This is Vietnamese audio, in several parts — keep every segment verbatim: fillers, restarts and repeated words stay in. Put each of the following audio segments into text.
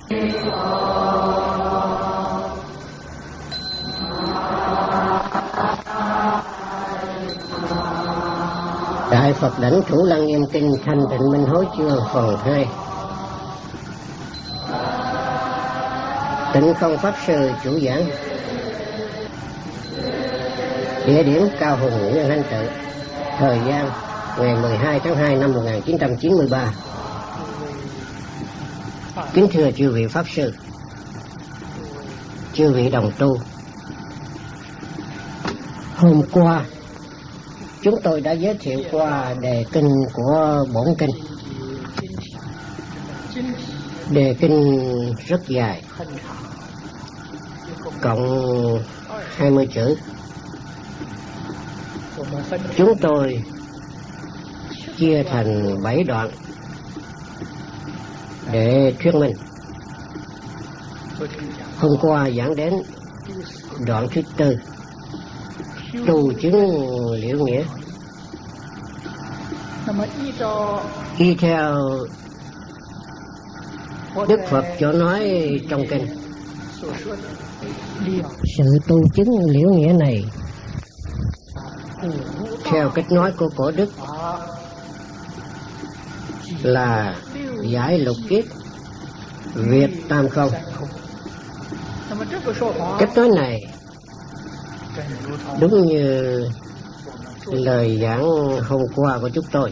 Đại Phật Đảnh Thủ Lăng Nghiêm Kinh Thanh Tịnh Minh Hối Chương phần hai. Tịnh Không Pháp Sư chủ giảng. Địa điểm Cao Hùng Nguyên Anh Tự. Thời gian ngày mười hai tháng hai năm một nghìn chín trăm chín mươi ba. Kính thưa chư vị Pháp Sư, chư vị đồng tu, hôm qua chúng tôi đã giới thiệu qua đề kinh của bổn kinh. Đề kinh rất dài, cộng hai mươi chữ. Chúng tôi chia thành bảy đoạn để thuyết minh. Hôm qua giảng đến đoạn thứ tư, tu chứng liễu nghĩa. Y theo Đức Phật chỗ nói trong kinh, sự tu chứng liễu nghĩa này theo cách nói của cổ đức là giải lục kiết, việt tam không. Cách nói này đúng như lời giảng hôm qua của chúng tôi.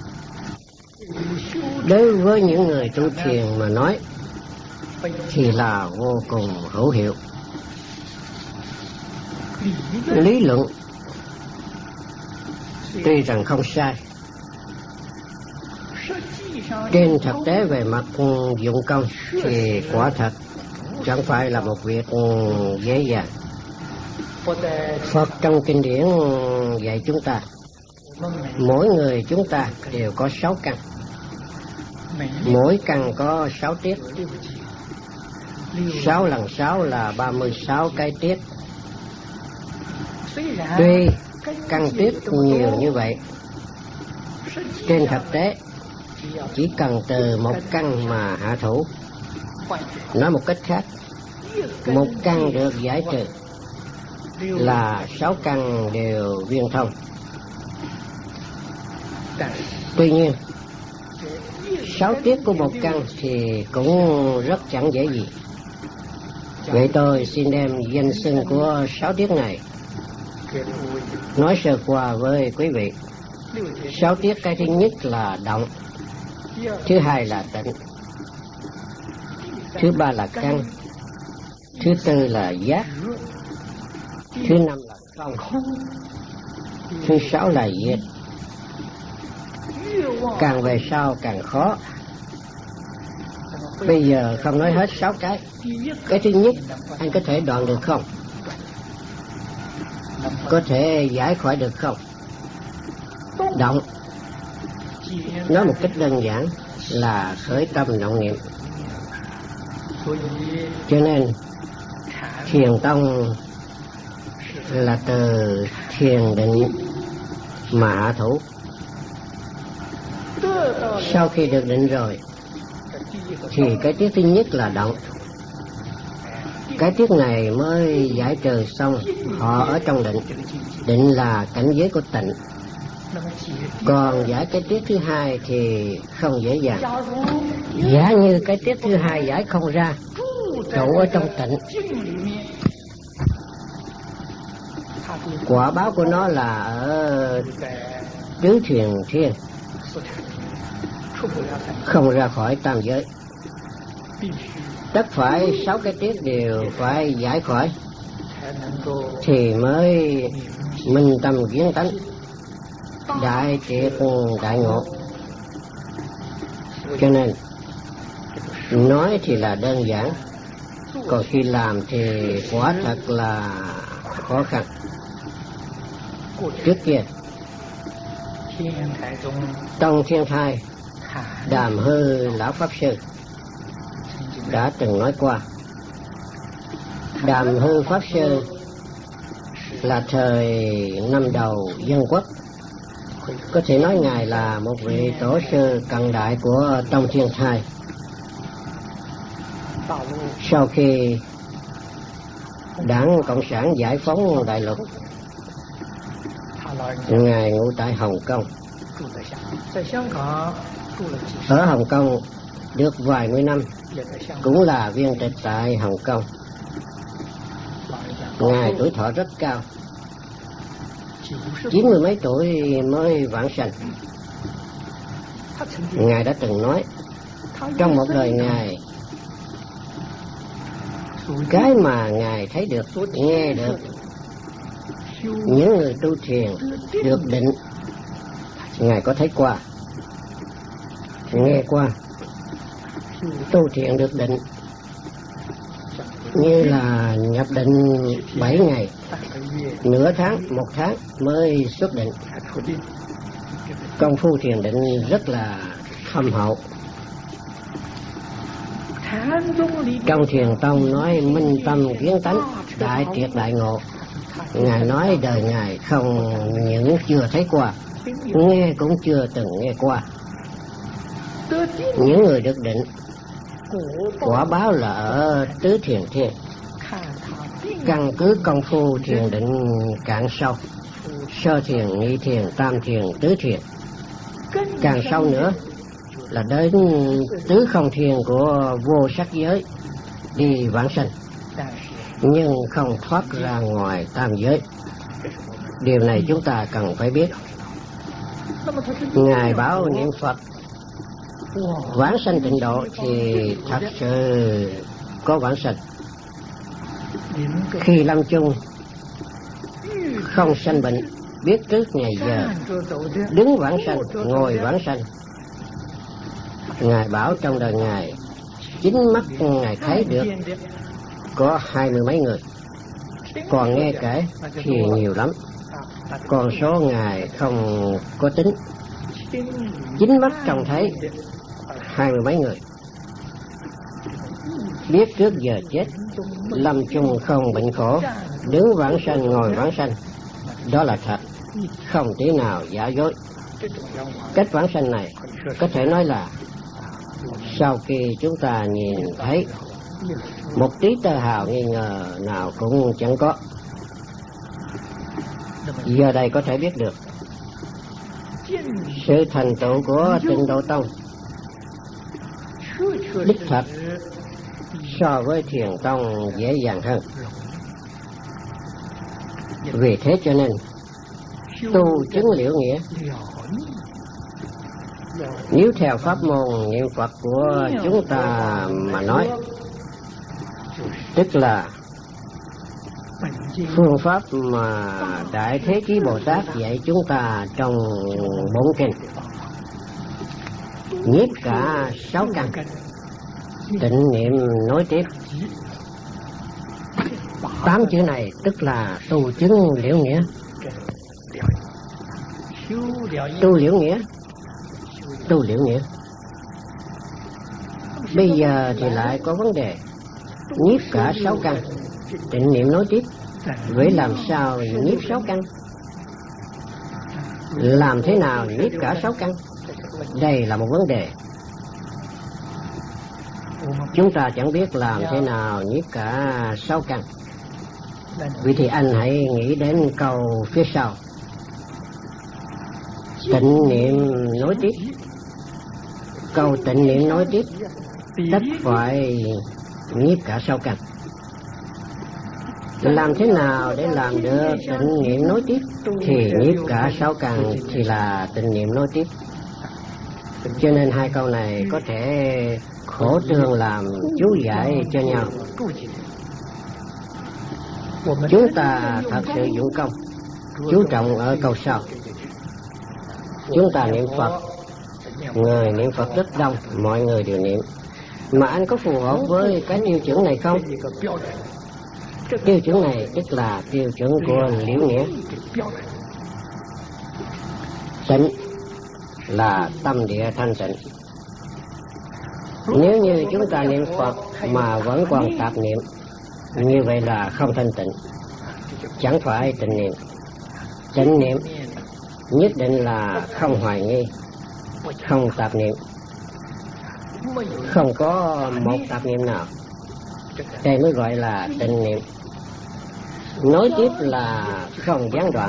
Đối với những người tu thiền mà nói thì là vô cùng hữu hiệu. Lý luận tuy rằng không sai, trên thực tế về mặt dụng công thì quả thật chẳng phải là một việc dễ dàng. Phật trong kinh điển dạy chúng ta, mỗi người chúng ta đều có sáu căn, mỗi căn có sáu tiết. Sáu lần sáu là ba mươi sáu cái tiết. Tuy căn tiết nhiều như vậy, trên thực tế chỉ cần từ một căn mà hạ thủ. Nói một cách khác, một căn được giải trừ là sáu căn đều viên thông. Tuy nhiên, sáu tiết của một căn thì cũng rất chẳng dễ gì. Vậy tôi xin đem danh xưng của sáu tiết này nói sơ qua với quý vị. Sáu tiết, cái thứ nhất là động, thứ hai là tịnh, thứ ba là căn, thứ tư là giác, thứ năm là không, thứ sáu là diệt. Càng về sau càng khó. Bây giờ không nói hết sáu cái. Cái thứ nhất anh có thể đoạn được không? Có thể giải khỏi được không? Động, nói một cách đơn giản là khởi tâm động niệm. Cho nên thiền tông là từ thiền định mà hạ thủ. Sau khi được định rồi thì cái tiết thứ nhất là động. Cái tiết này mới giải trừ xong, họ ở trong định. Định là cảnh giới của tịnh. Còn giải cái tiết thứ hai thì không dễ dàng. Giả như cái tiết thứ hai giải không ra, trụ ở trong tịnh, quả báo của nó là ở tứ thiền thiên, không ra khỏi tam giới. Tất phải sáu cái tiết đều phải giải khỏi thì mới minh tâm kiến tánh, đại triệt đại ngộ. Cho nên nói thì là đơn giản, còn khi làm thì quả thật là khó khăn. Trước kia Tông Thiên Thai Đàm Hư lão Pháp Sư đã từng nói qua. Đàm Hư Pháp Sư là thời năm đầu dân quốc. Có thể nói Ngài là một vị tổ sư cận đại của Tông Thiên Thai. Sau khi Đảng Cộng sản giải phóng đại lục, Ngài ngụ tại Hồng Kông. Ở Hồng Kông được vài mươi năm, cũng là viên tịch tại Hồng Kông. Ngài tuổi thọ rất cao, chín mươi mấy tuổi mới vãng sanh. Ngài đã từng nói, trong một đời Ngài, cái mà Ngài thấy được, nghe được, những người tu thiền được định, Ngài có thấy qua, nghe qua. Tu thiền được định như là nhập định bảy ngày, nửa tháng, một tháng mới xuất định. Công phu thiền định rất là thâm hậu. Trong Thiền Tông nói minh tâm kiến tánh, đại triệt đại ngộ. Ngài nói đời Ngài không những chưa thấy qua, nghe cũng chưa từng nghe qua. Những người được định, quả báo là ở tứ thiền thiên. Căn cứ công phu thiền định cạn sâu, sơ thiền, nhị thiền, tam thiền, tứ thiền. Càng sâu nữa là đến tứ không thiền của vô sắc giới, đi vãng sanh, nhưng không thoát ra ngoài tam giới. Điều này chúng ta cần phải biết. Ngài bảo niệm Phật vãng sanh tịnh độ thì thật sự có vãng sanh. Khi lâm chung không sanh bệnh, biết trước ngày giờ, đứng vãng sanh, ngồi vãng sanh. Ngài bảo trong đời Ngài, chính mắt Ngài thấy được có hai mươi mấy người, còn nghe kể thì nhiều lắm. Con số Ngài không có tính, chính mắt trông thấy hai mươi mấy người. Biết trước giờ chết, lâm chung không bệnh khổ, đứng vãng sanh, ngồi vãng sanh. Đó là thật, không tí nào giả dối. Cách vãng sanh này có thể nói là sau khi chúng ta nhìn thấy, một tí tơ hào nghi ngờ nào cũng chẳng có. Giờ đây có thể biết được sự thành tựu của Tịnh Độ Tông đích thật so với Thiền Tông dễ dàng hơn. Vì thế cho nên tu chứng liễu nghĩa, nếu theo pháp môn niệm Phật của chúng ta mà nói, tức là phương pháp mà Đại Thế Chí Bồ Tát dạy chúng ta trong bốn kinh. Nhiếp cả sáu căn, tịnh niệm nối tiếp. Tám chữ này tức là tu chứng liễu nghĩa. Tu liễu nghĩa, tu liễu nghĩa. Bây giờ thì lại có vấn đề. Nhiếp cả sáu căn, tịnh niệm nối tiếp. Vậy làm sao nhiếp sáu căn? Làm thế nào nhiếp cả sáu căn? Đây là một vấn đề. Chúng ta chẳng biết làm thế nào nhiếp cả sáu căn. Vì thì anh hãy nghĩ đến câu phía sau. Tịnh niệm nối tiếp. Câu tịnh niệm nối tiếp tất phải nhiếp cả sáu căn. Làm thế nào để làm được tịnh niệm nối tiếp? Thì nhiếp cả sáu căn thì là tịnh niệm nối tiếp. Cho nên hai câu này có thể khổ tương làm chú giải cho nhau. Chúng ta thật sự dụng công, chú trọng ở câu sau. Chúng ta niệm Phật, người niệm Phật rất đông, mọi người đều niệm. Mà anh có phù hợp với cái tiêu chuẩn này không? Tiêu chuẩn này tức là tiêu chuẩn của liễu nghĩa. Tịnh là tâm địa thanh tịnh. Nếu như chúng ta niệm Phật mà vẫn còn tạp niệm, như vậy là không thanh tịnh, chẳng phải tịnh niệm. Tịnh niệm nhất định là không hoài nghi, không tạp niệm, không có một tạp niệm nào. đây mới gọi là tịnh niệm. Nói tiếp là không gián đoạn,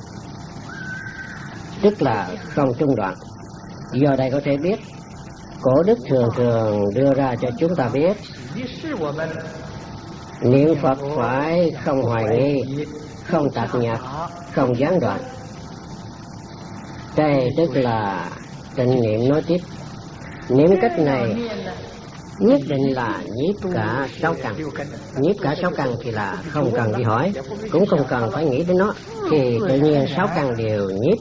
tức là không trung đoạn. Do đây có thể biết, cổ đức thường thường đưa ra cho chúng ta biết, niệm Phật phải không hoài nghi, không tạp nhạp, không gián đoạn. Đây tức là tịnh niệm. Nói tiếp, niệm cách này nhất định là nhiếp cả sáu căn. Nhiếp cả sáu căn thì là không cần đi hỏi, cũng không cần phải nghĩ đến nó, thì tự nhiên sáu căn đều nhiếp.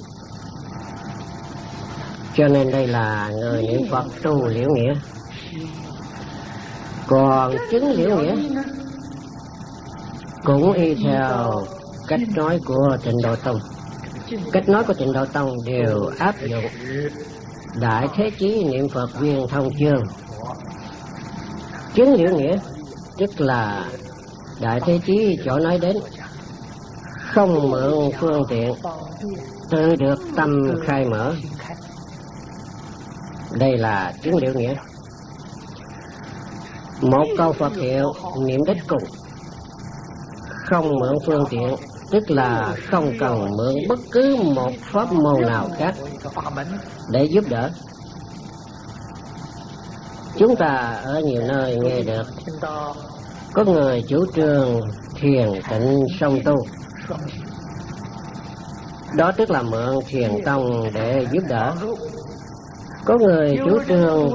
Cho nên đây là người niệm Phật tu liễu nghĩa. Còn chứng liễu nghĩa cũng y theo cách nói của Tịnh Độ Tông. Cách nói của Tịnh Độ Tông đều áp dụng Đại Thế Chí Niệm Phật Viên Thông Chương. Chứng liễu nghĩa tức là Đại Thế Chí chỗ nói đến, không mượn phương tiện, tự được tâm khai mở. Đây là chứng liễu nghĩa. Một câu Phật hiệu niệm đích cùng, không mượn phương tiện, tức là không cần mượn bất cứ một pháp môn nào khác để giúp đỡ. Chúng ta ở nhiều nơi nghe được có người chủ trương thiền tịnh song tu, đó tức là mượn thiền tông để giúp đỡ. Có người chủ trương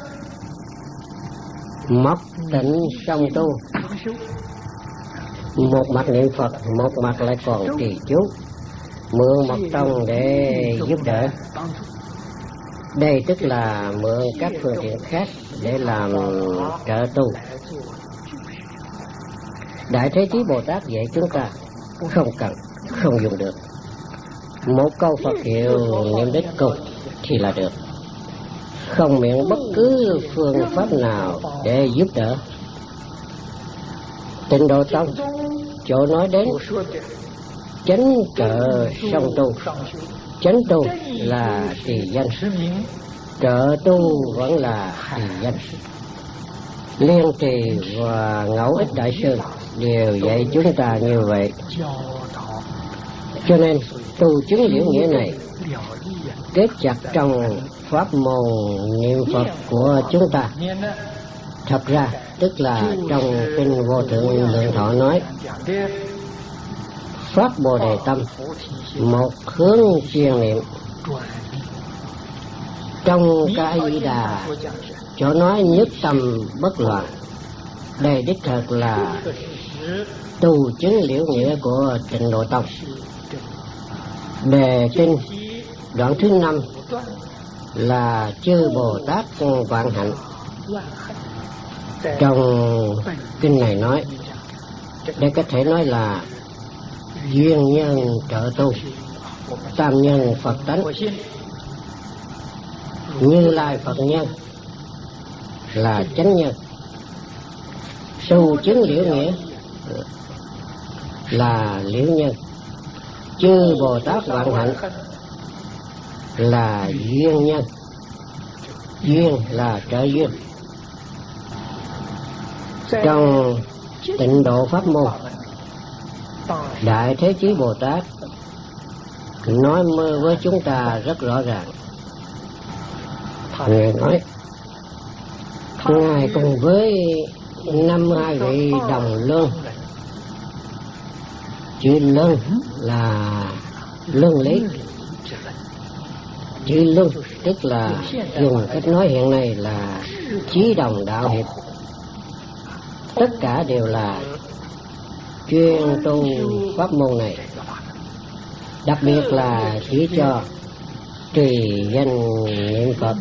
mọc tịnh song tu, một mặt niệm Phật, một mặt lại còn trì chú, mượn một tông để giúp đỡ. Đây tức là mượn các phương tiện khác để làm trợ tu. Đại Thế Chí Bồ Tát dạy chúng ta không cần, không dùng được. Một câu Phật hiệu niệm đích cùng thì là được, không miệng bất cứ phương pháp nào để giúp đỡ. Tịnh Độ Tông chỗ nói đến chánh trợ song tu. Chánh tu là trì danh, trợ tu vẫn là trì danh. Liên Trì và Ngẫu Ích Đại Sư đều dạy chúng ta như vậy. Cho nên tu chứng liễu nghĩa này kết chặt trong pháp môn niệm Phật của chúng ta. Thật ra tức là trong kinh Vô Thượng Lượng Thọ nói, phát Bồ Đề tâm, một hướng chuyên niệm. Trong cái Di Đà chỗ nói nhất tâm bất loạn. Đây đích thật là tu chứng liễu nghĩa của Tịnh Độ Tông. Đề kinh đoạn thứ năm là chư Bồ Tát vạn hạnh. Trong kinh này nói, đây có thể nói là duyên nhân trợ tu, tam nhân Phật tánh, Như Lai Phật nhân là chánh nhân, tu chứng liễu nghĩa là liễu nhân, chư Bồ Tát vạn hạnh là duyên nhân. Duyên là trợ duyên. Trong Tịnh Độ Pháp môn, Đại Thế Chí Bồ Tát nói mơ với chúng ta rất rõ ràng. Ngài nói, Ngài cùng với năm hai vị đồng lương. Chữ lương là lương lý. Chữ lương tức là dùng cách nói hiện nay là chí đồng đạo hiệp. Tất cả đều là chuyên tu pháp môn này, đặc biệt là chỉ cho trì danh niệm Phật.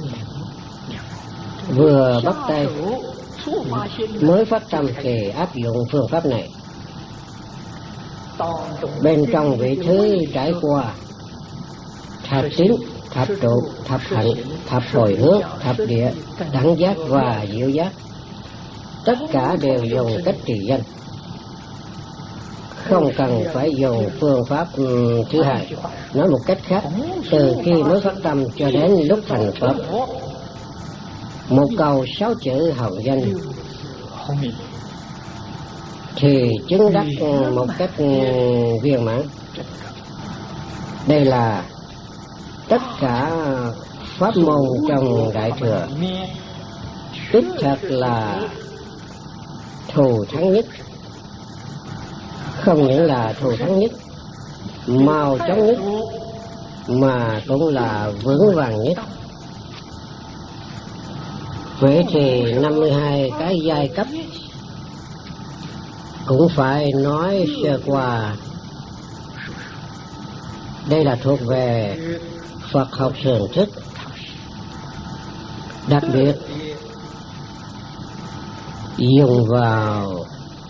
Vừa bắt tay mới phát tâm thì áp dụng phương pháp này. Bên trong vị thứ trải qua thập tín, thập trụ, thập hạnh, thập hồi hướng, thập địa, đẳng giác và diệu giác, tất cả đều dùng cách trì danh, không cần phải dùng phương pháp thứ hai. Nói một cách khác, từ khi mới phát tâm cho đến lúc thành Phật, một câu sáu chữ hồng danh thì chứng đắc một cách viên mãn. Đây là tất cả pháp môn trong Đại Thừa, đích thật là thù thắng nhất. Không những là thù thắng nhất, mau chóng nhất, mà cũng là vững vàng nhất. Vậy thì năm mươi hai cái giai cấp cũng phải nói sơ qua. Đây là thuộc về Phật học thường thức, đặc biệt dùng vào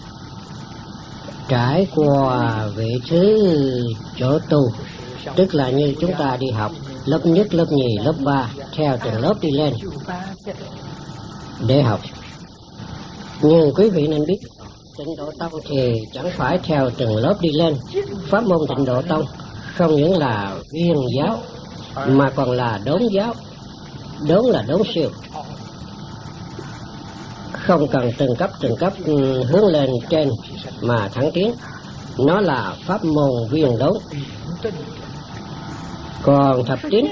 trải qua vị thứ chỗ tu, tức là như chúng ta đi học lớp nhất, lớp nhì, lớp ba, theo từng lớp đi lên để học. Nhưng quý vị nên biết, Tịnh Độ Tông thì chẳng phải theo từng lớp đi lên. Pháp môn Tịnh Độ Tông không những là viên giáo mà còn là đốn giáo. Đốn là đốn siêu, không cần từng cấp từng cấp hướng lên trên mà thẳng tiến. Nó là pháp môn viên đốn. Còn thập tín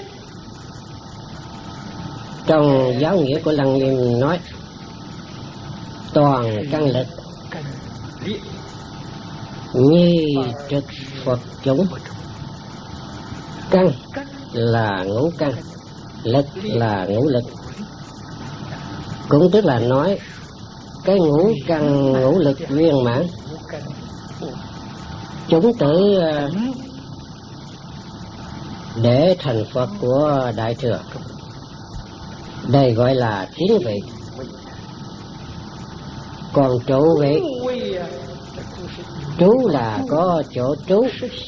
trong giáo nghĩa của Lăng Nghiêm nói toàn căn lực, nhi trực Phật chúng. Căn là ngũ căn, lực là ngũ lực. Cũng tức là nói cái ngũ căn ngũ lực viên mãn, chúng tử để thành Phật của Đại Thừa. Đây gọi là tín vị. Còn trụ vị, trú là có chỗ trú.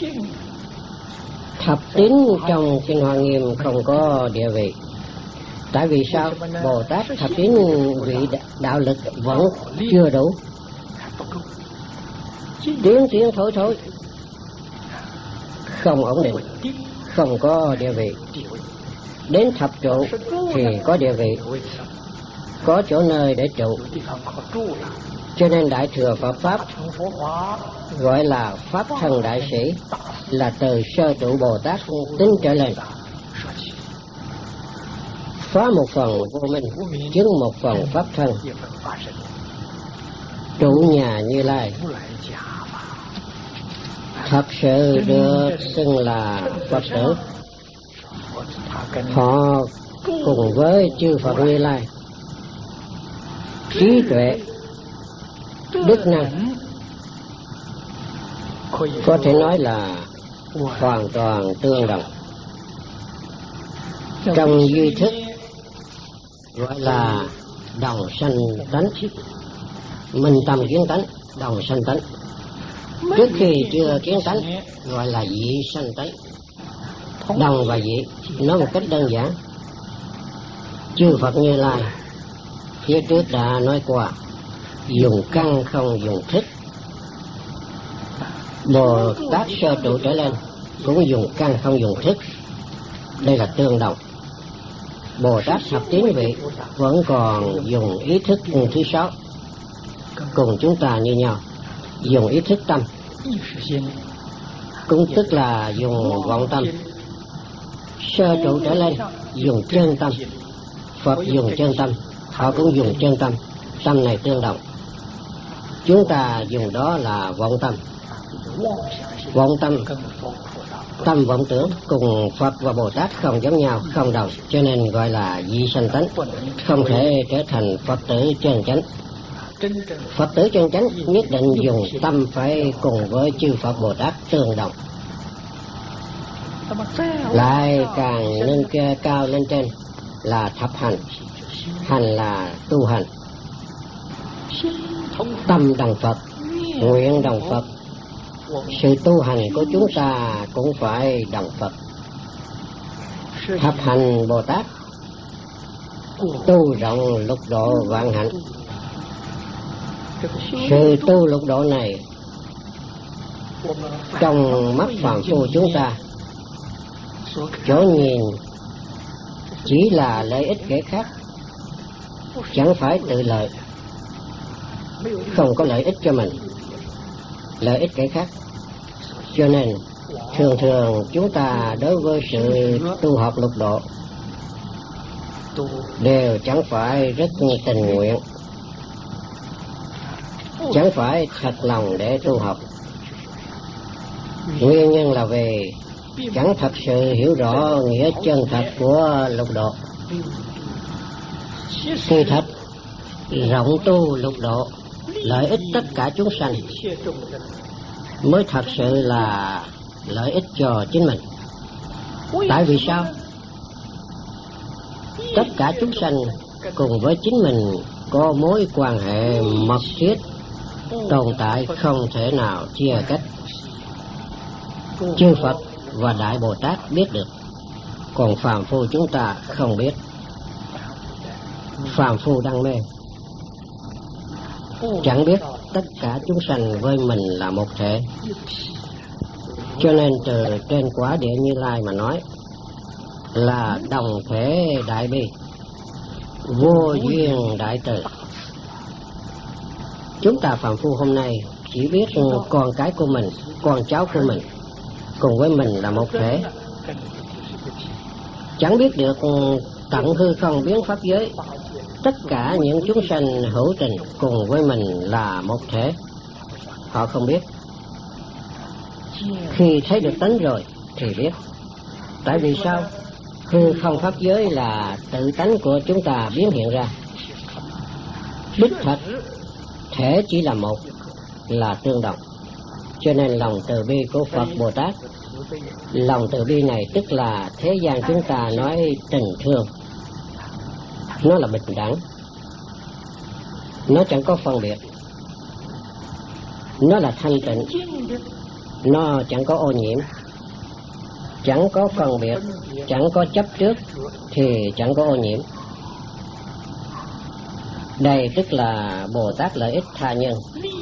Thập tín trong Kinh Hoa Nghiêm không có địa vị. Tại vì sao? Bồ Tát thập tín vị đạo lực vẫn chưa đủ, tiến tiến thối thối, không ổn định, không có địa vị. Đến thập trụ thì có địa vị, có chỗ nơi để trụ. Cho nên Đại Thừa Phật Pháp gọi là Pháp thân đại sĩ, là từ sơ trụ Bồ Tát tính trở lên. Phá một phần vô minh, chứng một phần pháp thân. Trụ nhà Như Lai thật sự được xưng là Phật tử. Họ cùng với chư Phật Như Lai, trí tuệ, đức năng có thể nói là hoàn toàn tương đồng. Trong duy thức gọi là đồng sanh tánh, minh tâm kiến tánh, đồng sanh tánh. Trước khi chưa kiến tánh gọi là dị sanh tánh. Đồng và dị nói một cách đơn giản. Chư Phật Như Lai phía trước đã nói qua, dùng căn không dùng thức. Bồ Tát sơ trụ trở lên cũng dùng căn không dùng thức. Đây là tương đồng. Bồ Tát thập tín vị vẫn còn dùng ý thức thứ sáu, cùng chúng ta như nhau, dùng ý thức tâm, cũng tức là dùng vọng tâm. Sơ trụ trở lên dùng chân tâm, Phật dùng chân tâm, họ cũng dùng chân tâm. Tâm này tương đồng. Chúng ta dùng đó là vọng tâm. Vọng tâm, tâm vọng tưởng cùng Phật và Bồ Tát không giống nhau, không đồng, cho nên gọi là dị sanh tánh, không thể trở thành Phật tử chân chánh. Phật tử chân chánh nhất định dùng tâm phải cùng với chư Phật Bồ Tát tương đồng. Lại càng lên cao lên trên là thập hành. Hành là tu hành. Tâm đồng Phật, nguyện đồng Phật. Sự tu hành của chúng ta cũng phải đồng Phật. Thập hành Bồ Tát tu rộng lục độ vạn hạnh. Sự tu lục độ này trong mắt phàm phu chúng ta, chỗ nhìn chỉ là lợi ích kẻ khác, chẳng phải tự lợi, không có lợi ích cho mình. lợi ích kẻ khác. Cho nên thường thường chúng ta đối với sự tu học lục độ đều chẳng phải rất tình nguyện, chẳng phải thật lòng để tu học. Nguyên nhân là vì chẳng thật sự hiểu rõ nghĩa chân thật của lục độ. Khi thật rộng tu lục độ, lợi ích tất cả chúng sanh mới thật sự là lợi ích cho chính mình. Tại vì sao? Tất cả chúng sanh cùng với chính mình có mối quan hệ mật thiết, tồn tại không thể nào chia cách. Chư Phật và Đại Bồ Tát biết được, còn phàm phu chúng ta không biết. Phàm phu đang mê, chẳng biết tất cả chúng sanh với mình là một thể. Cho nên từ trên quả địa Như Lai mà nói là đồng thể đại bi, vô duyên đại từ. Chúng ta phàm phu hôm nay chỉ biết con cái của mình, con cháu của mình cùng với mình là một thể, chẳng biết được tận hư không biến pháp giới, tất cả những chúng sanh hữu tình cùng với mình là một thể. Họ không biết. Khi thấy được tánh rồi thì biết. Tại vì sao? Hư không pháp giới là tự tánh của chúng ta biến hiện ra. Đích thật thể chỉ là một, là tương đồng. Cho nên lòng từ bi của Phật Bồ Tát, lòng từ bi này tức là thế gian chúng ta nói tình thương, nó là bình đẳng, nó chẳng có phân biệt, nó là thanh tịnh, nó chẳng có ô nhiễm, chẳng có phân biệt, chẳng có chấp trước thì chẳng có ô nhiễm. Đây tức là Bồ Tát lợi ích tha nhân,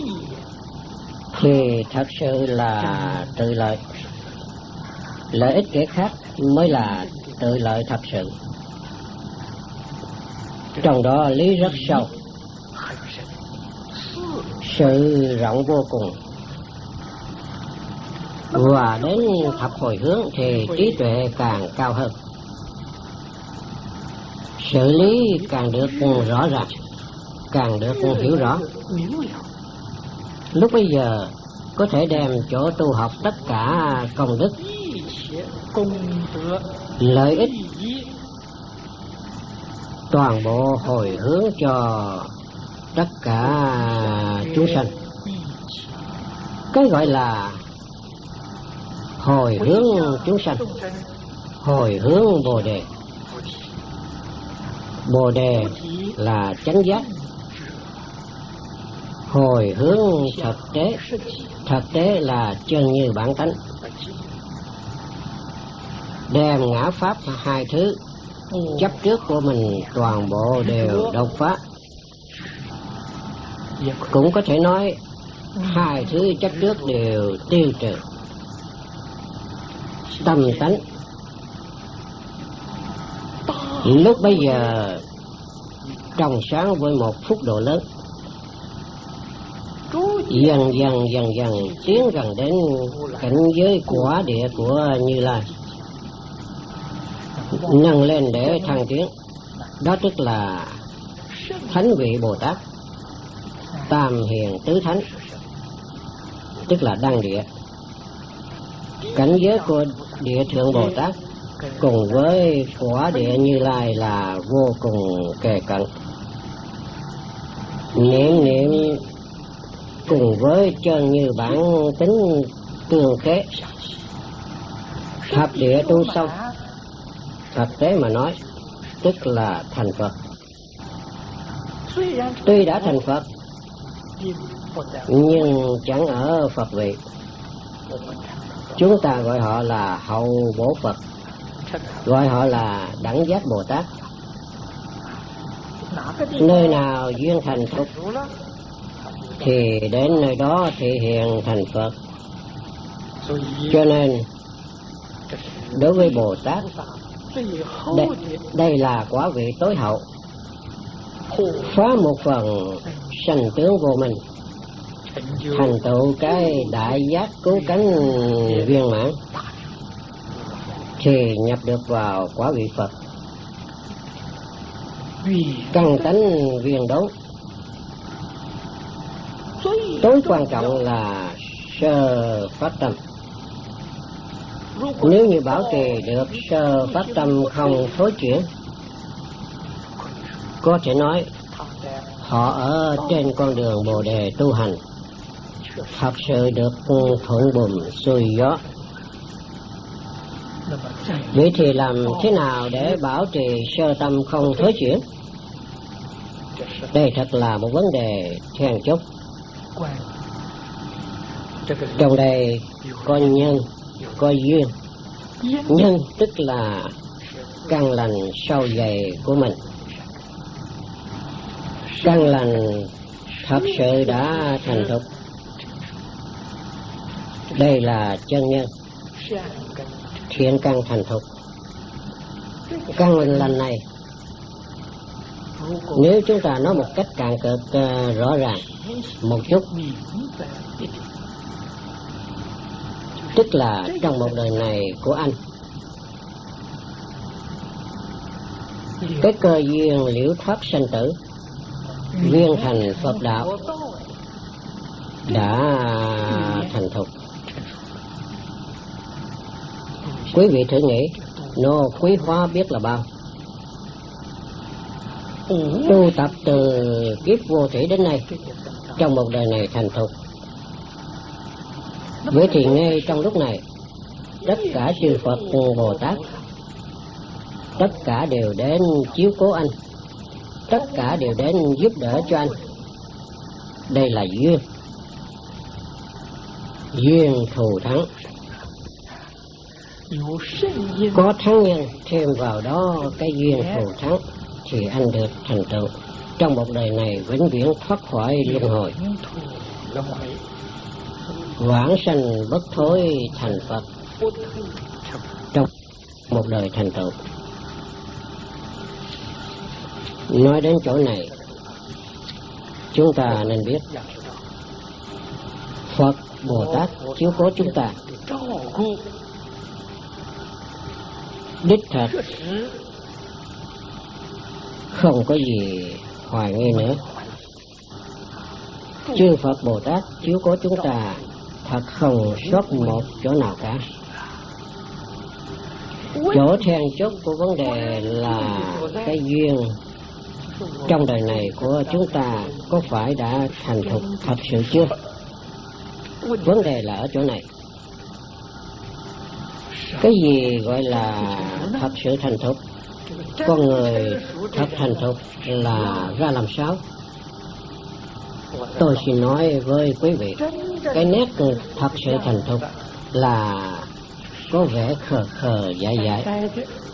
thì thật sự là tự lợi. Lợi ích kẻ khác mới là tự lợi thật sự. Trong đó lý rất sâu, sự rộng vô cùng. Và đến thập hồi hướng thì trí tuệ càng cao hơn, xử lý càng được rõ ràng, càng được hiểu rõ. Lúc bây giờ có thể đem chỗ tu học tất cả công đức, lợi ích toàn bộ hồi hướng cho tất cả chúng sanh. Cái gọi là hồi hướng chúng sanh, hồi hướng Bồ Đề. Bồ Đề là chánh giác, hồi hướng thực tế. Thực tế là chân như bản tánh. Đem ngã pháp hai thứ chấp trước của mình toàn bộ đều đột phá. Cũng có thể nói hai thứ chấp trước đều tiêu trừ. Tâm tánh lúc bây giờ trong sáng với một phúc độ lớn, dần dần dần dần tiến gần đến cảnh giới quả địa của Như Lai, nâng lên để thăng tiến. Đó tức là thánh vị Bồ Tát, tam hiền tứ thánh, tức là đăng địa. Cảnh giới của địa thượng Bồ Tát cùng với quả địa Như Lai là vô cùng kề cận. Niệm niệm cùng với chân như bản tính tương kế, thập địa tu xong, thực tế mà nói tức là thành Phật. Tuy đã thành Phật nhưng chẳng ở Phật vị. Chúng ta gọi họ là hậu bổ Phật, gọi họ là đẳng giác Bồ Tát. Nơi nào duyên thành Phật thì đến nơi đó thể hiện thành Phật. Cho nên đối với Bồ Tát, đây, đây là quả vị tối hậu, phá một phần sanh tướng vô minh, thành tựu cái đại giác cứu cánh viên mãn, thì nhập được vào quả vị Phật. Căn tánh viên đốn, tối quan trọng là sơ phát tâm. Nếu như bảo trì được sơ phát tâm không thối chuyển, có thể nói họ ở trên con đường Bồ Đề tu hành thật sự được thuận buồm xuôi gió. Vậy thì làm thế nào để bảo trì sơ tâm không thối chuyển? Đây thật là một vấn đề then chốt. Trong đây có nhân, có duyên. Nhân tức là căn lành sâu dày của mình. Căn lành thật sự đã thành thục. Đây là chân nhân, thiện căn thành thục. Căn lành này, nếu chúng ta nói một cách cạn cực uh, rõ ràng một chút, tức là trong một đời này của anh, cái cơ duyên liễu thoát sanh tử, viên thành Phật đạo đã thành thục. Quý vị thử nghĩ, nó quý hóa biết là bao. Tu tập từ kiếp vô thủy đến nay, trong một đời này thành thục. Vậy thì ngay trong lúc này, tất cả chư Phật Bồ Tát, tất cả đều đến chiếu cố anh, tất cả đều đến giúp đỡ cho anh. Đây là duyên, duyên thù thắng. Có thắng nhân thêm vào đó cái duyên thù thắng, thì anh được thành tựu trong một đời này vĩnh viễn thoát khỏi luân hồi, vãng sanh bất thối thành Phật. Trong một đời thành tựu. Nói đến chỗ này, chúng ta nên biết Phật Bồ Tát chiếu cố chúng ta đích thật, không có gì hoài nghi nữa. Chư Phật Bồ Tát chiếu cố chúng ta thật không sót một chỗ nào cả. Chỗ then chốt của vấn đề là cái duyên trong đời này của chúng ta có phải đã thành thục thật sự chưa? Vấn đề là ở chỗ này. Cái gì gọi là thật sự thành thục? Con người thật thành thục là ra làm sao? Tôi xin nói với quý vị, cái nét thật sự thành thục là có vẻ khờ khờ dại dại.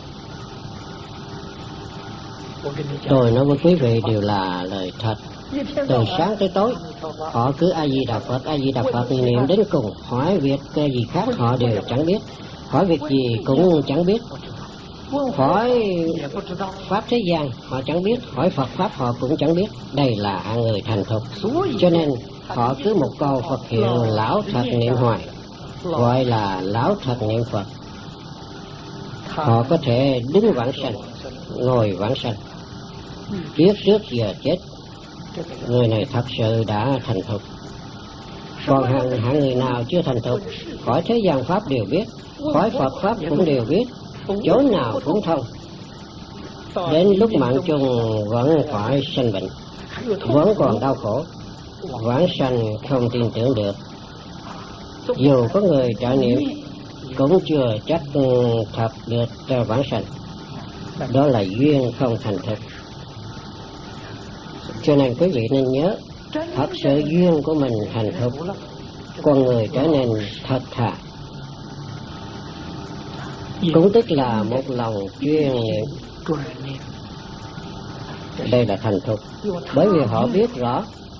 Tôi nói với quý vị đều là lời thật. Từ sáng tới tối, họ cứ A Di Đà Phật, A Di Đà Phật niệm đến cùng, hỏi việc gì khác họ đều chẳng biết, hỏi việc gì cũng chẳng biết, hỏi pháp thế gian họ chẳng biết, hỏi Phật pháp họ cũng chẳng biết. Đây là hạng người thành thục. Cho nên họ cứ một câu Phật hiệu lão thật niệm hoài, gọi là lão thật niệm Phật. Họ có thể đứng vãng sanh, ngồi vãng sanh, biết trước giờ chết. Người này thật sự đã thành thục. Còn hạng, hạng người nào chưa thành thục, khỏi thế gian pháp đều biết, khỏi Phật pháp cũng đều biết, chỗ nào cũng thông. Đến lúc mạng chung vẫn phải sanh bệnh, vẫn còn đau khổ, vãng sanh không tin tưởng được. Dù có người trợ niệm cũng chưa chắc thật được vãng sanh. Đó là duyên không thành thực. Cho nên quý vị nên nhớ, thật sự duyên của mình thành thực, con người trở nên thật thà, cũng tức là một lòng chuyên niệm. Đây là thành thục, bởi vì họ biết rõ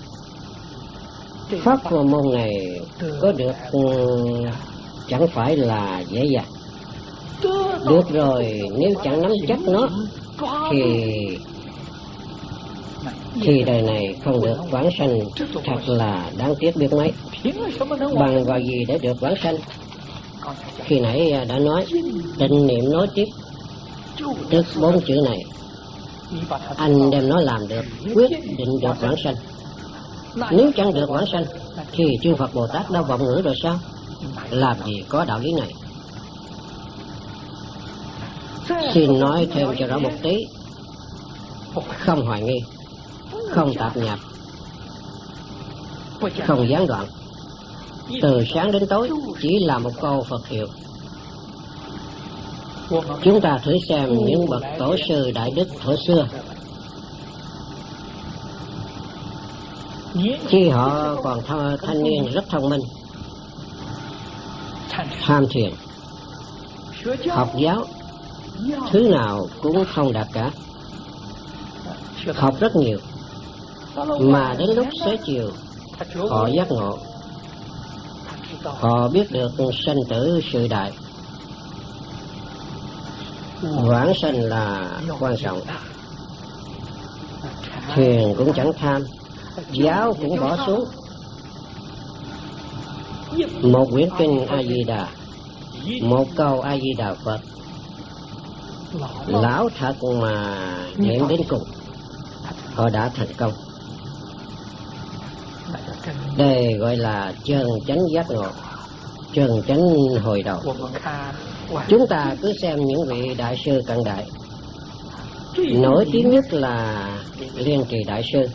pháp môn này có được chẳng phải là dễ dàng. Được rồi, nếu chẳng nắm chắc nó thì thì đời này không được vãng sanh, thật là đáng tiếc biết mấy. Bằng vào gì để được vãng sanh? Khi nãy đã nói, tịnh niệm nói tiếp, tức bốn chữ này, anh đem nó làm được, quyết định được vãng sanh. Nếu chẳng được vãng sanh, thì chư Phật Bồ Tát đã vọng ngữ rồi sao? Làm gì có đạo lý này? Xin nói thêm cho rõ một tí, không hoài nghi, không tạp nhạp, không gián đoạn. Từ sáng đến tối chỉ là một câu Phật hiệu. Chúng ta thử xem những bậc tổ sư đại đức thuở xưa, khi họ còn th thanh niên rất thông minh, tham thiền, học giáo, thứ nào cũng thông đạt cả, học rất nhiều, mà đến lúc xế chiều họ giác ngộ, họ biết được sanh tử sự đại. Vãng sanh là quan trọng, thiền cũng chẳng tham, giáo cũng bỏ xuống. Một quyển kinh A Di Đà, một câu A Di Đà Phật, lão thật mà niệm đến cùng, họ đã thành công. Đây gọi là chân chánh giác ngộ, chân chánh hồi đầu. Chúng ta cứ xem những vị đại sư cận đại, nổi tiếng nhất là Liên Trì Đại Sư.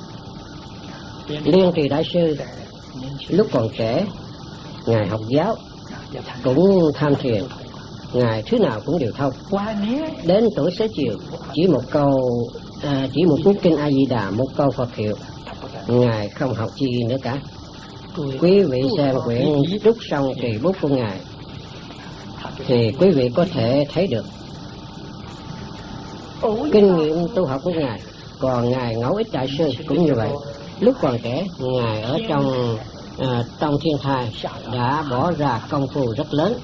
Liên Trì Đại Sư lúc còn trẻ, ngài học giáo cũng tham thiền, ngài thứ nào cũng đều thông. Đến tuổi xế chiều, chỉ một câu à, chỉ một cuốn kinh A Di Đà, một câu Phật hiệu, ngài không học chi nữa cả. Quý vị xem quyển Trúc Song Trì Bút của ngài thì quý vị có thể thấy được kinh nghiệm tu học của ngài. Còn ngài Ngẫu Ích Đại Sư cũng như vậy. Lúc còn trẻ, ngài ở trong à, trong thiên thai đã bỏ ra công phu rất lớn.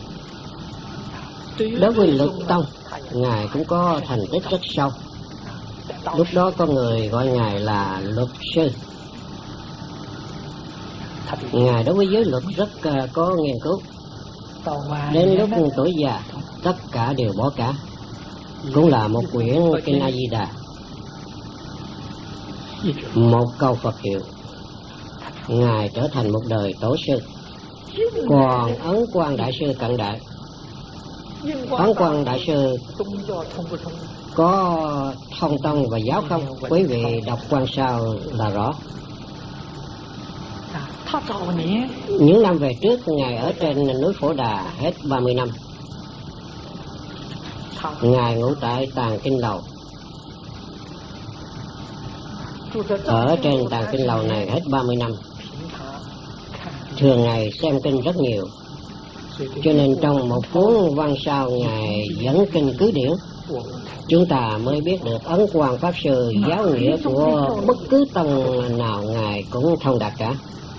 Đối với Luật Tông, ngài cũng có thành tích rất sâu. Lúc đó có người gọi ngài là luật sư. Ngài đối với giới luật rất uh, có nghiên cứu. Đến lúc tuổi già, tất cả đều bỏ cả. Cũng là một quyển kinh A Di Đà, một câu Phật hiệu, ngài trở thành một đời tổ sư. Còn Ấn Quang Đại Sư cận đại, Ấn Quang Đại Sư có thông tông và giáo không? Quý vị đọc quan sao là rõ. Những năm về trước, ngài ở trên núi Phổ Đà hết ba mươi năm. Ngài ngủ tại Tàng Kinh Lầu. Ở trên Tàng Kinh Lầu này hết ba mươi năm. Thường ngày xem kinh rất nhiều, cho nên trong một cuốn văn sao ngài dẫn kinh cứ điển, chúng ta mới biết được Ấn Quang Pháp Sư giáo nghĩa của bất cứ tông nào ngài cũng thông đạt cả.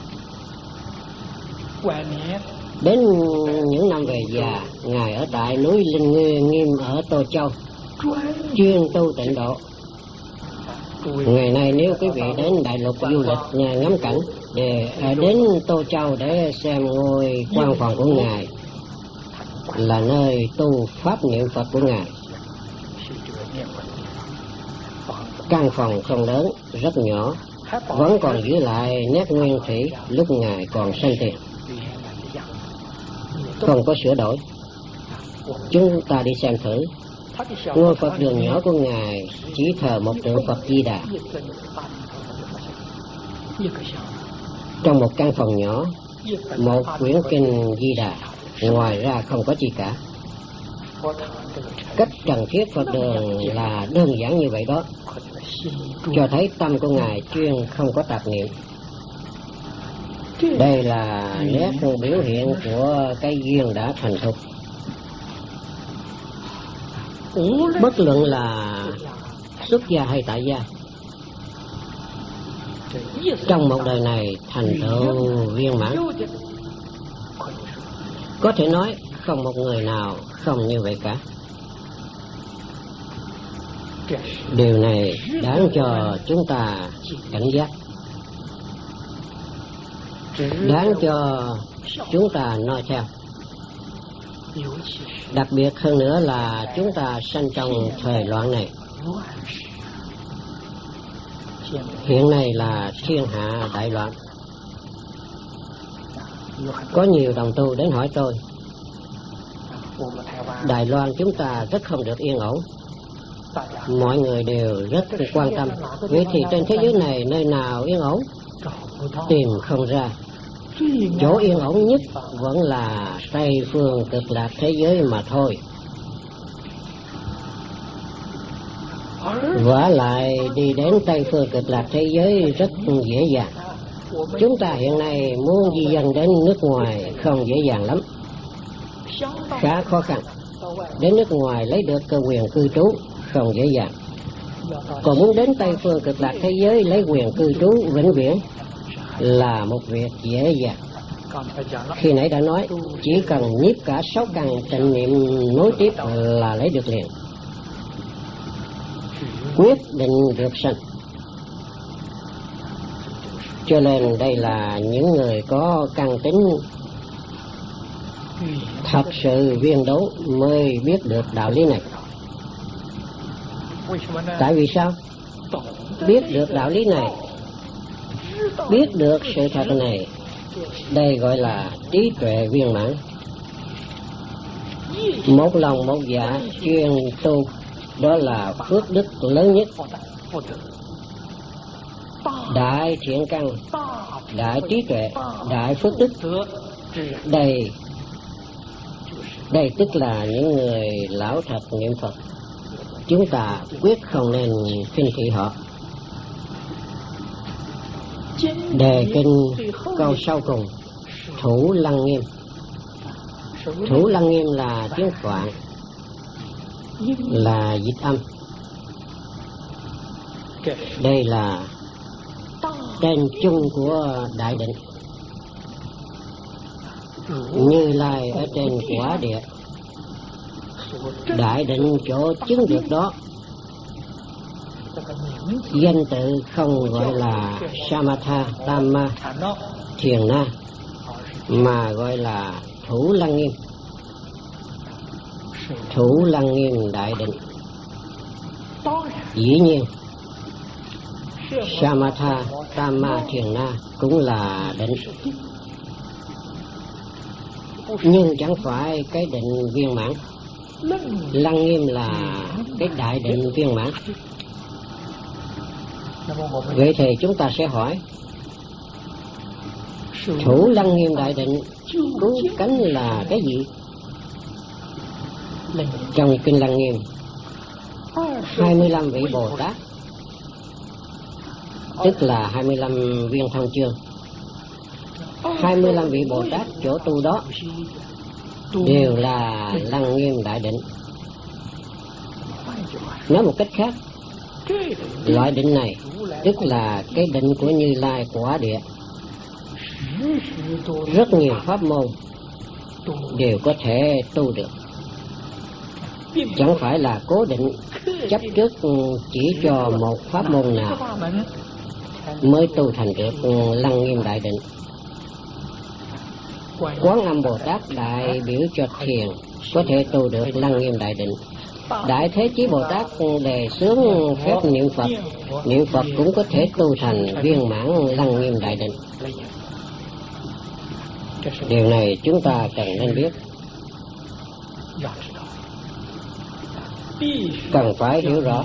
Đến những năm về già, ngài ở tại núi Linh Nghiêm ở Tô Châu, chuyên tu tịnh độ. Ngày nay nếu quý vị đến đại lục du lịch nhà ngắm cảnh, để đến Tô Châu để xem ngôi quan phòng của ngài, là nơi tu pháp niệm Phật của ngài. Căn phòng không lớn, rất nhỏ, vẫn còn giữ lại nét nguyên thủy lúc ngài còn sanh tiền, không có sửa đổi. Chúng ta đi xem thử. Ngôi Phật đường nhỏ của ngài chỉ thờ một tượng Phật Di Đà. Trong một căn phòng nhỏ, một quyển kinh Di Đà, ngoài ra không có gì cả. Cách trần thiết Phật đường là đơn giản như vậy đó, cho thấy tâm của ngài chuyên không có tạp niệm. Đây là nét biểu hiện của cái duyên đã thành thục. Bất luận là xuất gia hay tại gia, trong một đời này thành tựu viên mãn. Có thể nói không một người nào không như vậy cả. Điều này đáng cho chúng ta cảnh giác, đáng cho chúng ta noi theo. Đặc biệt hơn nữa là chúng ta sanh trong thời loạn này. Hiện nay là thiên hạ đại loạn. Có nhiều đồng tu đến hỏi tôi, Đài Loan chúng ta rất không được yên ổn. Mọi người đều rất quan tâm. Vậy thì trên thế giới này nơi nào yên ổn? Tìm không ra. Chỗ yên ổn nhất vẫn là Tây phương cực lạc thế giới mà thôi. Vả lại đi đến Tây phương cực lạc thế giới rất dễ dàng. Chúng ta hiện nay muốn di dân đến nước ngoài không dễ dàng lắm, khá khó khăn. Đến nước ngoài lấy được cơ quyền cư trú không dễ dàng. Còn muốn đến Tây phương cực lạc thế giới lấy quyền cư trú vĩnh viễn là một việc dễ dàng. Khi nãy đã nói, chỉ cần nhiếp cả sáu căn tịnh niệm nối tiếp là lấy được liền, quyết định được sanh. Cho nên đây là những người có căn tính thật sự viên đấu mới biết được đạo lý này. Tại vì sao? Biết được đạo lý này, biết được sự thật này, đây gọi là trí tuệ viên mãn. Một lòng một dạ chuyên tu, đó là phước đức lớn nhất. Đại thiện căn, đại trí tuệ, đại phước đức. Đây Đây tức là những người lão thật niệm Phật. Chúng ta quyết không nên khinh thị họ. Đề kinh câu sau cùng, thủ lăng nghiêm. Thủ lăng nghiêm là tiếng Phạn, là dịch âm. Đây là tên chung của đại định. Như Lai ở trên quả địa, đại định chỗ chứng được đó. Danh tự không gọi là Samatha, Tamma, Thiền Na, mà gọi là thủ lăng nghiêm. Thủ lăng nghiêm đại định. Dĩ nhiên Samatha, Tamma, Thiền Na cũng là định, nhưng chẳng phải cái định viên mãn. Lăng nghiêm là cái đại định viên mãn. Vậy thì chúng ta sẽ hỏi, thủ lăng nghiêm đại định cứu cánh là cái gì? Trong kinh Lăng Nghiêm, hai mươi lăm vị Bồ Tát, tức là hai mươi lăm viên thông chương, hai mươi lăm vị Bồ Tát chỗ tu đó đều là lăng nghiêm đại định. Nói một cách khác, loại định này tức là cái định của Như Lai quả địa. Rất nhiều pháp môn đều có thể tu được, chẳng phải là cố định chấp trước chỉ cho một pháp môn nào mới tu thành được lăng nghiêm đại định. Quán Âm Bồ Tát đại biểu cho thiền có thể tu được lăng nghiêm đại định. Đại Thế Chí Bồ Tát đề xướng phép niệm Phật, niệm Phật cũng có thể tu thành viên mãn lăng nghiêm đại định. Điều này chúng ta cần nên biết, cần phải hiểu rõ,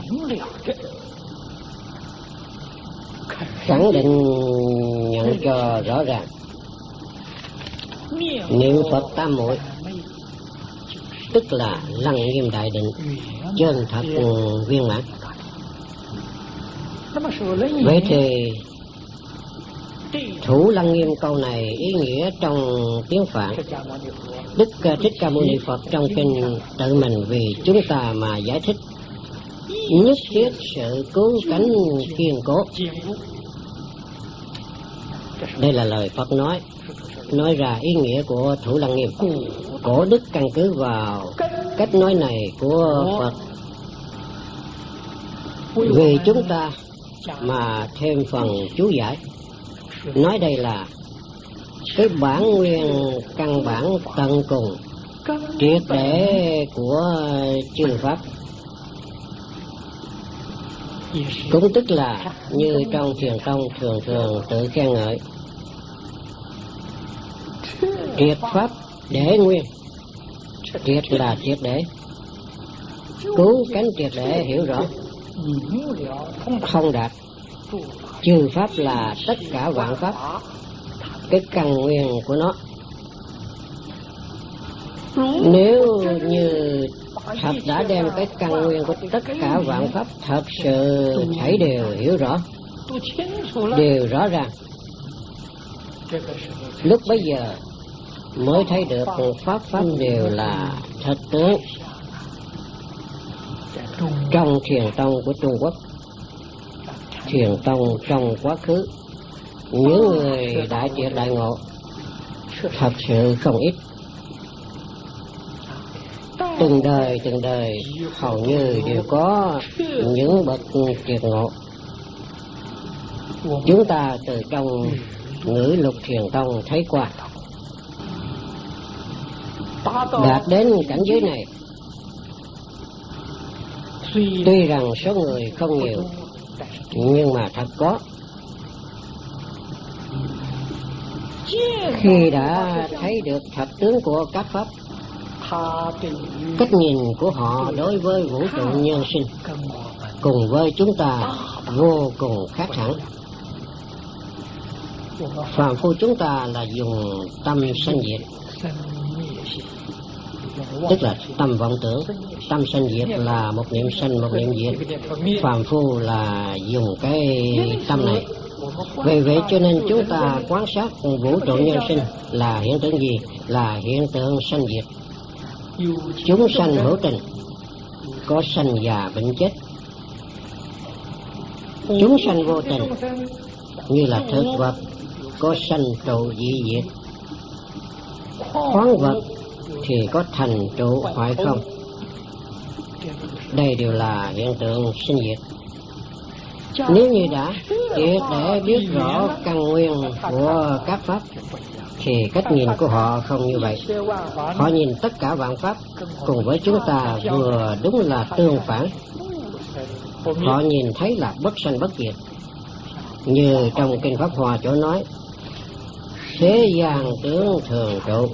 khẳng định nhận cho rõ ràng. Niệm Phật tam muội tức là lăng nghiêm đại định, chân thật viên mãn. Vậy thì thủ lăng nghiêm câu này ý nghĩa trong tiếng Phạn. Đức Thích Ca Mâu Ni Phật trong kinh tự mình vì chúng ta mà giải thích, nhất thiết sự cứu cánh kiên cố. Đây là lời Phật nói, nói ra ý nghĩa của thủ lăng nghiêm. Cổ đức căn cứ vào cách nói này của Phật Vì chúng ta mà thêm phần chú giải, nói đây là cái bản nguyên căn bản tận cùng triệt để của chư pháp, cũng tức là như trong Thiền Tông thường thường tự khen ngợi triệt pháp để nguyên. Triệt là triệt để, cứu cánh triệt để hiểu rõ, không đạt. Chư pháp là tất cả vạn pháp, cái căn nguyên của nó. Nếu như thật đã đem cái căn nguyên của tất cả vạn pháp thật sự thảy đều hiểu rõ, đều rõ ràng, lúc bấy giờ mới thấy được pháp pháp đều là thật tướng. Trong Thiền Tông của Trung Quốc, Thiền Tông trong quá khứ, những người đại triệt đại ngộ thật sự không ít. Từng đời từng đời hầu như đều có những bậc triệt ngộ. Chúng ta từ trong ngữ lục Thiền Tông thấy qua, đạt đến cảnh giới này tuy rằng số người không nhiều, nhưng mà thật có. Khi đã thấy được thật tướng của các pháp, cách nhìn của họ đối với vũ trụ nhân sinh cùng với chúng ta vô cùng khác hẳn. Phàm phu chúng ta là dùng tâm sanh diệt, tức là tâm vọng tưởng. Tâm sanh diệt là một niệm sanh một niệm diệt, phàm phu là dùng cái tâm này. Vì vậy cho nên chúng ta quan sát vũ trụ nhân sinh là hiện tượng gì? Là hiện tượng sanh diệt. Chúng sanh hữu tình, có sanh già bệnh chết. Chúng sanh vô tình, như là thực vật, có sanh trụ dị diệt. Khoáng vật thì có thành trụ hoại không. Đây đều là hiện tượng sinh diệt. Nếu như đã triệt để biết rõ căn nguyên của các pháp, thì cách nhìn của họ không như vậy. Họ nhìn tất cả vạn pháp cùng với chúng ta vừa đúng là tương phản. Họ nhìn thấy là bất sanh bất diệt. Như trong Kinh Pháp Hòa chỗ nói, thế gian tướng thường trụ.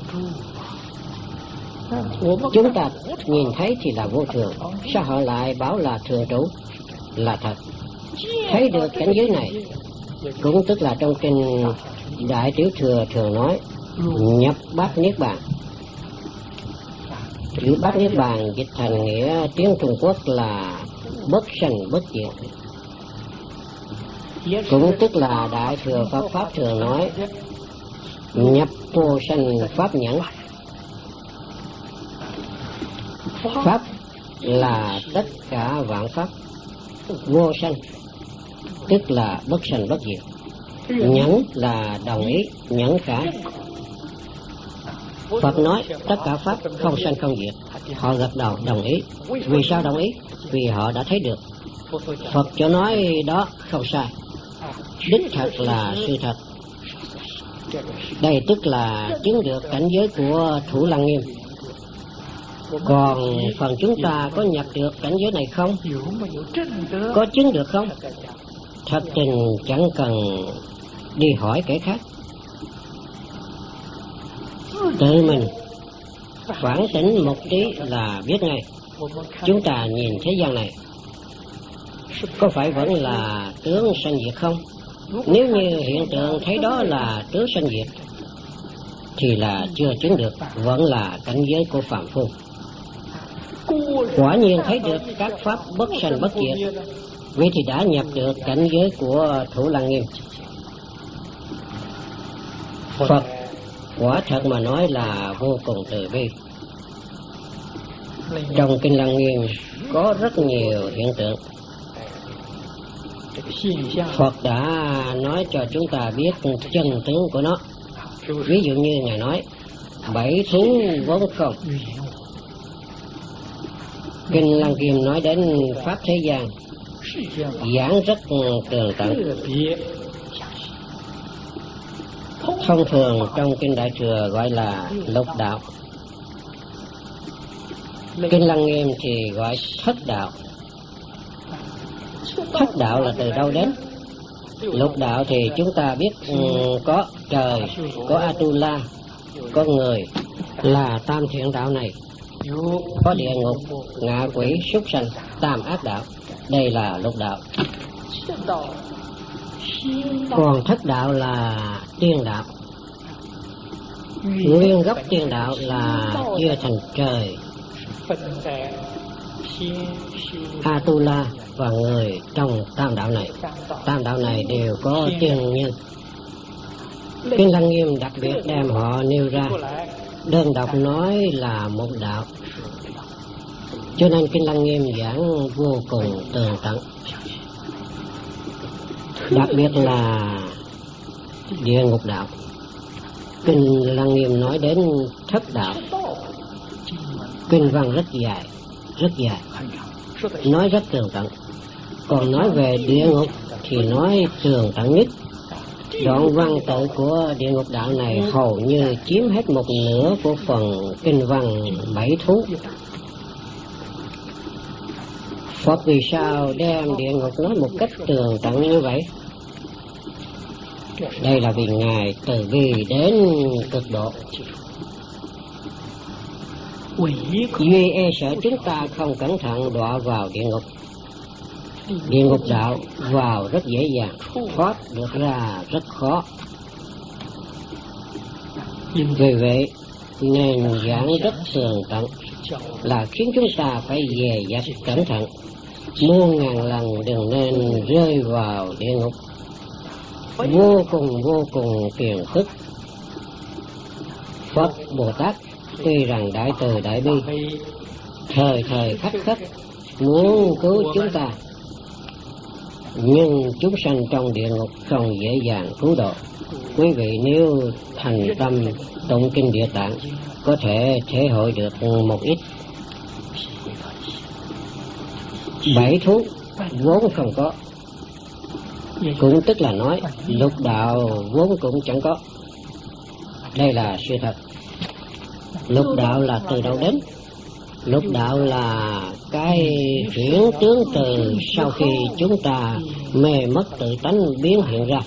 Chúng ta nhìn thấy thì là vô thường, sao họ lại bảo là thường trụ, là thật. Thấy được cảnh giới này, cũng tức là trong Kinh Đại Tiểu Thừa thường nói nhập bát niết bàn. Chữ bát niết bàn dịch thành nghĩa tiếng Trung Quốc là bất sanh bất diệt, cũng tức là Đại Thừa Pháp Pháp thường nói nhập vô sanh pháp nhẫn. Pháp là tất cả vạn pháp, vô sanh tức là bất sanh bất diệt. Nhẫn là đồng ý, nhẫn cả. Phật nói tất cả pháp không sanh không diệt, họ gật đầu đồng ý. Vì sao đồng ý? Vì họ đã thấy được. Phật cho nói đó không sai, đích thật là sự thật. Đây tức là chứng được cảnh giới của Thủ Lăng Nghiêm. Còn phần chúng ta có nhập được cảnh giới này không? Có chứng được không? Thật tình chẳng cần đi hỏi kẻ khác, tự mình phản tỉnh một tí là biết ngay. Chúng ta nhìn thế gian này có phải vẫn là tướng sanh diệt không? Nếu như hiện tượng thấy đó là tướng sanh diệt thì là chưa chứng được, vẫn là cảnh giới của phàm phu. Quả nhiên thấy được các pháp bất sanh bất diệt, vậy thì đã nhập được cảnh giới của Thủ Lăng Nghiêm. Phật quả thật mà nói là vô cùng từ bi. Trong Kinh Lăng Nghiêm có rất nhiều hiện tượng. Phật đã nói cho chúng ta biết chân tướng của nó. Ví dụ như Ngài nói bảy thú vốn không. Kinh Lăng Nghiêm nói đến pháp thế gian giảng rất tường tận. Thông thường trong Kinh Đại Thừa gọi là lục đạo, Kinh Lăng Nghiêm thì gọi thất đạo. Thất đạo là từ đâu đến? Lục đạo thì chúng ta biết um, có trời, có Atula, có người là tam thiện đạo này, có địa ngục, ngạ quỷ, súc sanh, tam ác đạo. Đây là lục đạo. Còn thất đạo là tiên đạo. Nguyên gốc tiên đạo là chưa thành trời, Atula và người trong tam đạo này. Tam đạo này đều có tiên nhân. Kinh Lăng Nghiêm đặc biệt đem họ nêu ra, đơn độc nói là một đạo. Cho nên Kinh Lăng Nghiêm giảng vô cùng tường tận. Đặc biệt là địa ngục đạo. Kinh Lăng Nghiêm nói đến thất đạo. Kinh văn rất dài, rất dài, nói rất tường tận. Còn nói về địa ngục thì nói tường tận nhất. Đoạn văn tự của địa ngục đạo này hầu như chiếm hết một nửa của phần kinh văn bảy thú. Phật vì sao đem địa ngục nói một cách tường tận như vậy? Đây là vì Ngài từ bi đến cực độ. Duy e sợ chúng ta không cẩn thận đọa vào địa ngục. Địa ngục đạo vào rất dễ dàng, thoát được ra rất khó. Vì vậy nên giảng rất tường tận, là khiến chúng ta phải dè dặt cẩn thận, muôn ngàn lần đừng nên rơi vào địa ngục. Vô cùng vô cùng phiền phức. Phật Bồ Tát tuy rằng đại từ đại bi, thời thời khắc khắc muốn cứu chúng ta, nhưng chúng sanh trong địa ngục không dễ dàng cứu độ. Quý vị nếu thành tâm tụng kinh Địa Tạng có thể thể hội được một ít. Bảy thú vốn không có, cũng tức là nói lục đạo vốn cũng chẳng có. Đây là sự thật. Lục đạo là từ đâu đến? Lục đạo là cái chuyển tướng từ sau khi chúng ta mê mất tự tánh biến hiện ra.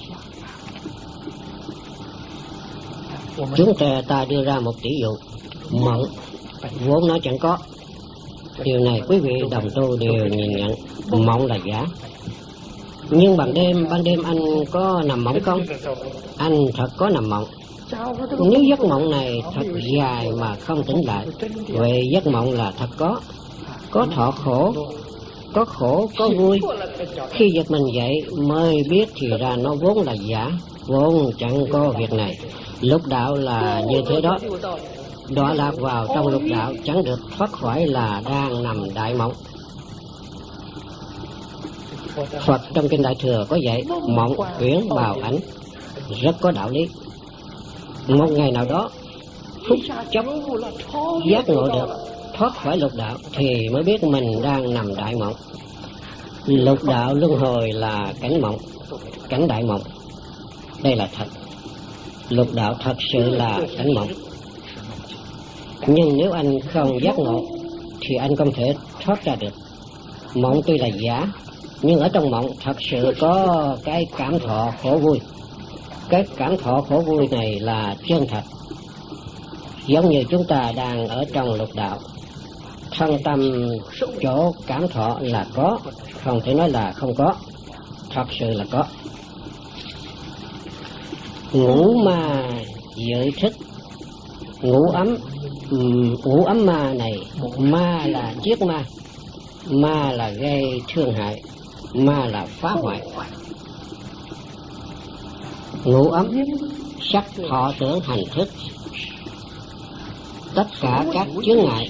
Chúng ta, ta đưa ra một tỷ dụ. Mộng vốn nó chẳng có. Điều này quý vị đồng tu đều nhìn nhận. Mộng là giả. Nhưng ban đêm, ban đêm anh có nằm mộng không? Anh thật có nằm mộng. Nếu giấc mộng này thật dài mà không tỉnh lại, vậy giấc mộng là thật có. Có thọ khổ, có khổ, có vui. Khi giật mình dậy mới biết thì ra nó vốn là giả, vốn chẳng có việc này. Lục đạo là như thế đó. Đọa lạc vào trong lục đạo chẳng được thoát khỏi là đang nằm đại mộng. Phật trong Kinh Đại Thừa có dạy mộng huyễn bào ảnh, rất có đạo lý. Một ngày nào đó phút chốc giác ngộ được, thoát khỏi lục đạo thì mới biết mình đang nằm đại mộng. Lục đạo luân hồi là cảnh mộng, cảnh đại mộng. Đây là thật. Lục đạo thật sự là cảnh mộng. Nhưng nếu anh không giác ngộ thì anh không thể thoát ra được. Mộng tuy là giả, nhưng ở trong mộng thật sự có cái cảm thọ khổ vui. Cái cảm thọ khổ vui này là chân thật. Giống như chúng ta đang ở trong lục đạo, thân tâm chỗ cảm thọ là có, không thể nói là không có, thật sự là có. Ngủ ma dự thức, ngủ ấm, ngủ ấm ma này, ma là giết ma, ma là gây thương hại, ma là phá hoại. Ngũ ấm, sắc thọ tưởng hành thức, tất cả các chướng ngại.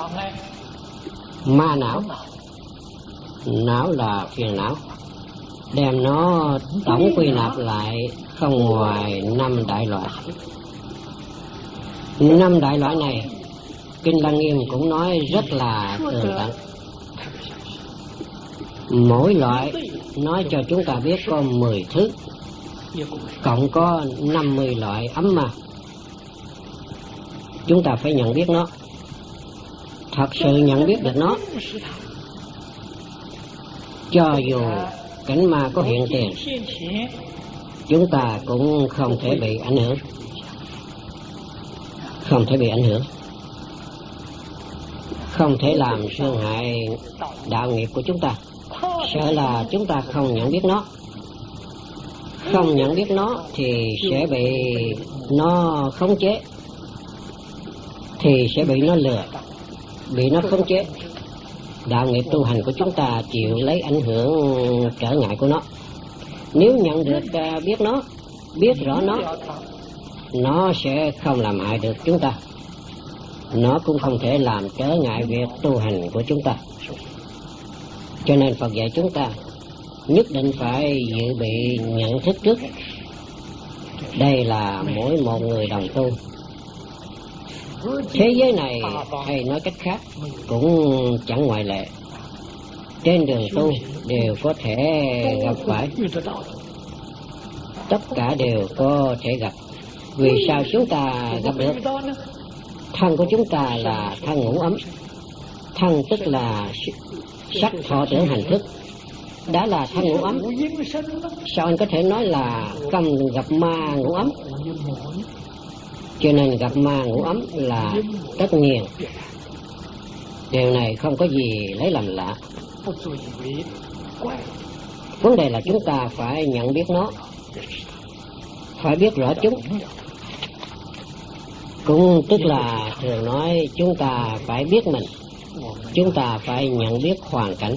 Ma não, não là phiền não. Đem nó tổng quy nạp lại không ngoài năm đại loại. Năm đại loại này Kinh Lăng Nghiêm cũng nói rất là tường tận. Mỗi loại nói cho chúng ta biết có mười thứ, cộng có năm mươi loại ấm ma. Chúng ta phải nhận biết nó, thật sự nhận biết được nó. Cho dù cảnh ma có hiện tiền, chúng ta cũng không thể bị ảnh hưởng. Không thể bị ảnh hưởng. Không thể làm thương hại đạo nghiệp của chúng ta. Sợ là chúng ta không nhận biết nó. Không nhận biết nó thì sẽ bị nó khống chế, thì sẽ bị nó lừa, bị nó khống chế. Đạo nghiệp tu hành của chúng ta chịu lấy ảnh hưởng trở ngại của nó. Nếu nhận được biết nó, biết rõ nó, nó sẽ không làm hại được chúng ta. Nó cũng không thể làm trở ngại việc tu hành của chúng ta. Cho nên Phật dạy chúng ta nhất định phải dự bị nhận thức trước. Đây là mỗi một người đồng tu. Thế giới này, hay nói cách khác, cũng chẳng ngoại lệ. Trên đường tu đều có thể gặp phải. Tất cả đều có thể gặp. Vì sao chúng ta gặp được? Thân của chúng ta là thân ngũ ấm. Thân tức là sắc thọ tưởng hành thức, đã là thân ngũ ấm. Sao anh có thể nói là không gặp ma ngũ ấm? Cho nên gặp ma ngũ ấm là tất nhiên. Điều này không có gì lấy làm lạ. Vấn đề là chúng ta phải nhận biết nó, phải biết rõ chúng. Cũng tức là thường nói chúng ta phải biết mình, chúng ta phải nhận biết hoàn cảnh.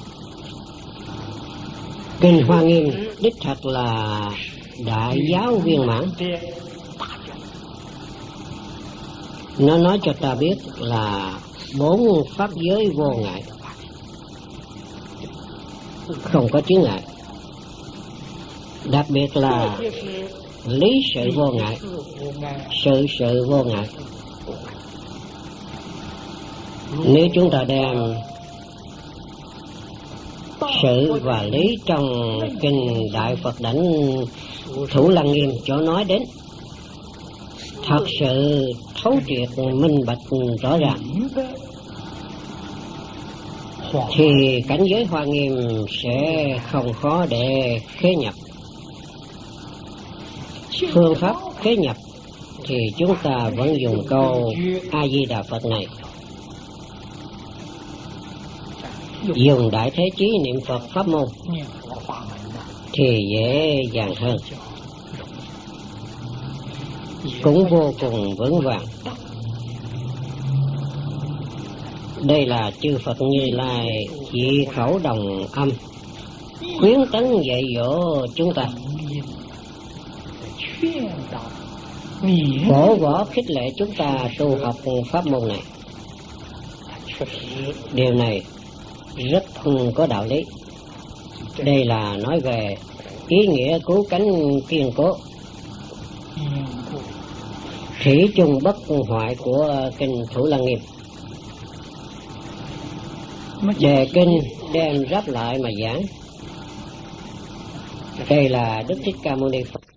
Kinh Hoa Nghiêm đích thật là đại giáo viên mãn. Nó nói cho ta biết là bốn pháp giới vô ngại, không có chướng ngại. Đặc biệt là lý sự vô ngại, sự sự vô ngại. Nếu chúng ta đem sự và lý trong kinh Đại Phật Đảnh Thủ Lăng Nghiêm cho nói đến, thật sự thấu triệt minh bạch rõ ràng, thì cảnh giới Hoa Nghiêm sẽ không khó để khế nhập. Phương pháp khế nhập thì chúng ta vẫn dùng câu A Di Đà Phật này, dùng đại thế chí niệm Phật pháp môn thì dễ dàng hơn, cũng vô cùng vững vàng. Đây là chư Phật Như Lai chỉ khẩu đồng âm khuyến tấn dạy dỗ chúng ta, cổ võ khích lệ chúng ta tu học pháp môn này. Điều này rất có đạo lý. Đây là nói về ý nghĩa cứu cánh kiên cố, thủy chung bất hoại của kinh Thủ Lăng Nghiêm. Đề kinh đem ráp lại mà giảng. Đây là Đức Thích Ca Mâu Ni Phật